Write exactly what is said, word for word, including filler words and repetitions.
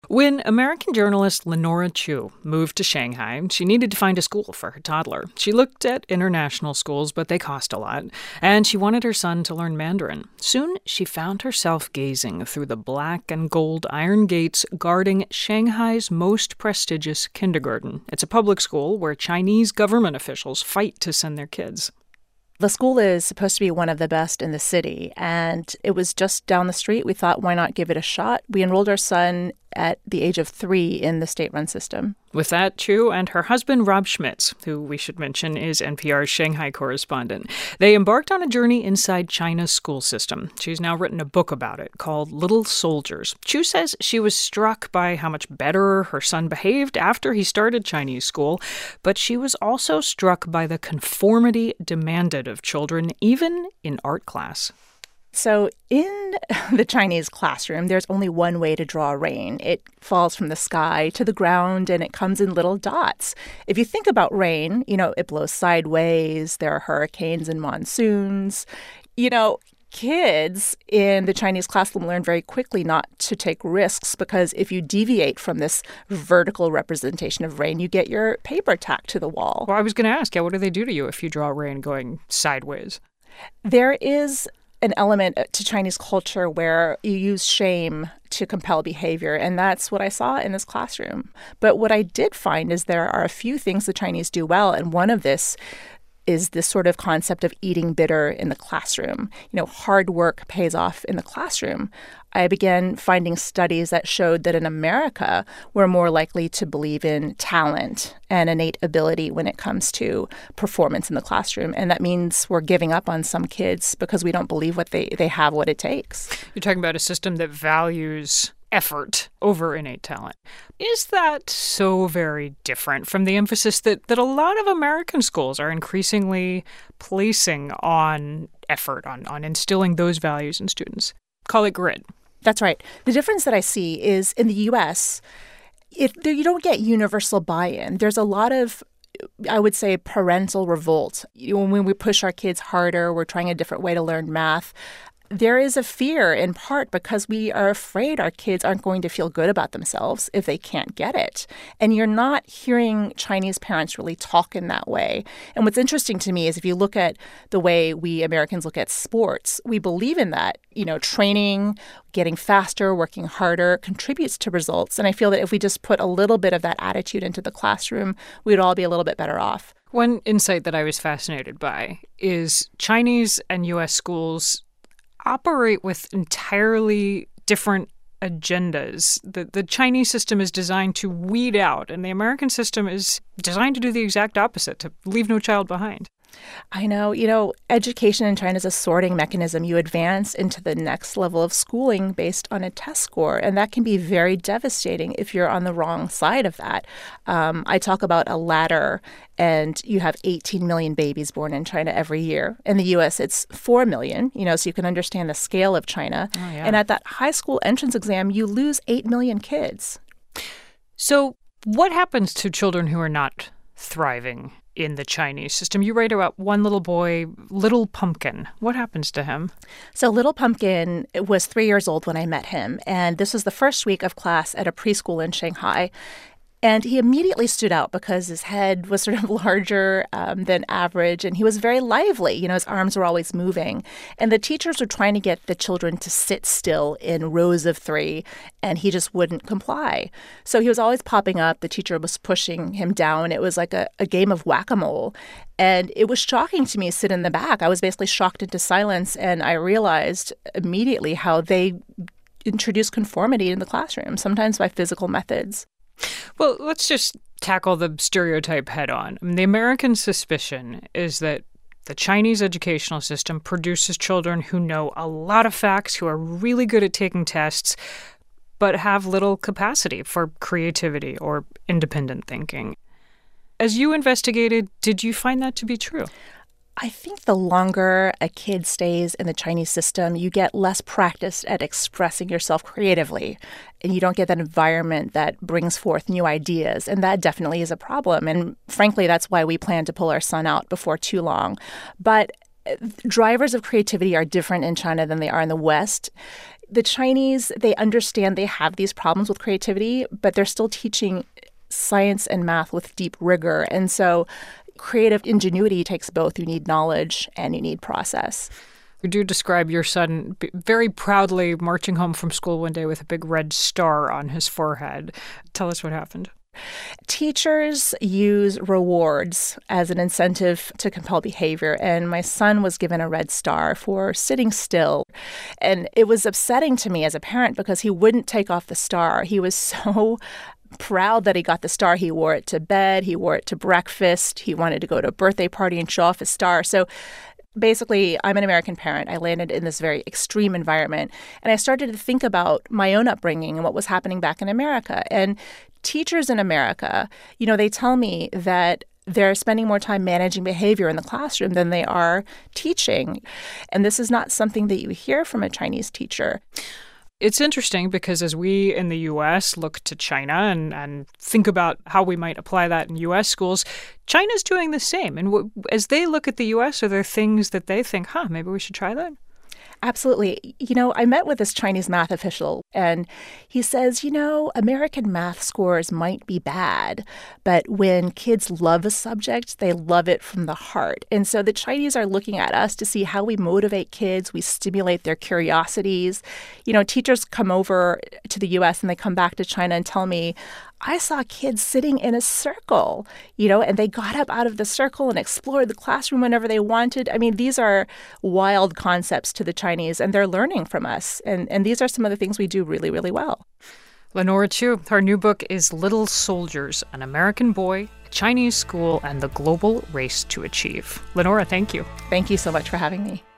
When American journalist Lenora Chu moved to Shanghai, she needed to find a school for her toddler. She looked at international schools, but they cost a lot, and she wanted her son to learn Mandarin. Soon, she found herself gazing through the black and gold iron gates guarding Shanghai's most prestigious kindergarten. It's a public school where Chinese government officials fight to send their kids. The school is supposed to be one of the best in the city, and it was just down the street. We thought, why not give it a shot? We enrolled our son at the age of three in the state-run system. With that, Chu and her husband, Rob Schmitz, who we should mention is N P R's Shanghai correspondent, they embarked on a journey inside China's school system. She's now written a book about it called Little Soldiers. Chu says she was struck by how much better her son behaved after he started Chinese school, but she was also struck by the conformity demanded of children, even in art class. So in the Chinese classroom, there's only one way to draw rain. It falls from the sky to the ground, and it comes in little dots. If you think about rain, you know, it blows sideways. There are hurricanes and monsoons. You know, kids in the Chinese classroom learn very quickly not to take risks because if you deviate from this vertical representation of rain, you get your paper tacked to the wall. Well, I was going to ask, yeah, what do they do to you if you draw rain going sideways? There is an element to Chinese culture where you use shame to compel behavior, and that's what I saw in this classroom. But what I did find is there are a few things the Chinese do well, and one of this is this sort of concept of eating bitter in the classroom. You know, hard work pays off in the classroom. I began finding studies that showed that in America, we're more likely to believe in talent and innate ability when it comes to performance in the classroom. And that means we're giving up on some kids because we don't believe what they, they have what it takes. You're talking about a system that values effort over innate talent. Is that so very different from the emphasis that, that a lot of American schools are increasingly placing on effort, on, on instilling those values in students? Call it grit. That's right. The difference that I see is in the U S, if there, you don't get universal buy-in. There's a lot of, I would say, parental revolt. You know, when we push our kids harder, we're trying a different way to learn math. There is a fear, in part, because we are afraid our kids aren't going to feel good about themselves if they can't get it. And you're not hearing Chinese parents really talk in that way. And what's interesting to me is if you look at the way we Americans look at sports, we believe in that. You know, training, getting faster, working harder contributes to results. And I feel that if we just put a little bit of that attitude into the classroom, we'd all be a little bit better off. One insight that I was fascinated by is Chinese and U S schools operate with entirely different agendas. The, the Chinese system is designed to weed out, and the American system is designed to do the exact opposite, to leave no child behind. I know. You know, education in China is a sorting mechanism. You advance into the next level of schooling based on a test score, and that can be very devastating if you're on the wrong side of that. Um, I talk about a ladder, and you have eighteen million babies born in China every year. In the U S, it's four million, you know, so you can understand the scale of China. Oh, yeah. And at that high school entrance exam, you lose eight million kids. So what happens to children who are not thriving in the Chinese system? You write about one little boy, Little Pumpkin. What happens to him? So Little Pumpkin was three years old when I met him, and this was the first week of class at a preschool in Shanghai. And he immediately stood out because his head was sort of larger um, than average, and he was very lively. You know, his arms were always moving. And the teachers were trying to get the children to sit still in rows of three, and he just wouldn't comply. So he was always popping up. The teacher was pushing him down. It was like a, a game of whack-a-mole. And it was shocking to me to sit in the back. I was basically shocked into silence, and I realized immediately how they introduce conformity in the classroom, sometimes by physical methods. Well, let's just tackle the stereotype head on. I mean, the American suspicion is that the Chinese educational system produces children who know a lot of facts, who are really good at taking tests, but have little capacity for creativity or independent thinking. As you investigated, did you find that to be true? I think the longer a kid stays in the Chinese system, you get less practice at expressing yourself creatively, and you don't get that environment that brings forth new ideas. And that definitely is a problem. And frankly, that's why we plan to pull our son out before too long. But drivers of creativity are different in China than they are in the West. the Chinese, they understand they have these problems with creativity, but they're still teaching science and math with deep rigor. And so creative ingenuity takes both. You need knowledge and you need process. You do describe your son very proudly marching home from school one day with a big red star on his forehead. Tell us what happened. Teachers use rewards as an incentive to compel behavior, and my son was given a red star for sitting still. And it was upsetting to me as a parent because he wouldn't take off the star. He was so proud that he got the star. He wore it to bed. He wore it to breakfast. He wanted to go to a birthday party and show off his star. So basically, I'm an American parent. I landed in this very extreme environment, and I started to think about my own upbringing and what was happening back in America. And teachers in America, you know, they tell me that they're spending more time managing behavior in the classroom than they are teaching. And this is not something that you hear from a Chinese teacher. It's interesting because as we in the U S look to China and, and think about how we might apply that in U S schools, China's doing the same. And w- as they look at the U S, are there things that they think, huh, maybe we should try that? Absolutely. You know, I met with this Chinese math official, and he says, you know, American math scores might be bad, but when kids love a subject, they love it from the heart. And so the Chinese are looking at us to see how we motivate kids, we stimulate their curiosities. You know, teachers come over to the U S and they come back to China and tell me, I saw kids sitting in a circle, you know, and they got up out of the circle and explored the classroom whenever they wanted. I mean, these are wild concepts to the Chinese, and they're learning from us. And, and these are some of the things we do really, really well. Lenora Chu, her new book is Little Soldiers, An American Boy, a Chinese School, and the Global Race to Achieve. Lenora, thank you. Thank you so much for having me.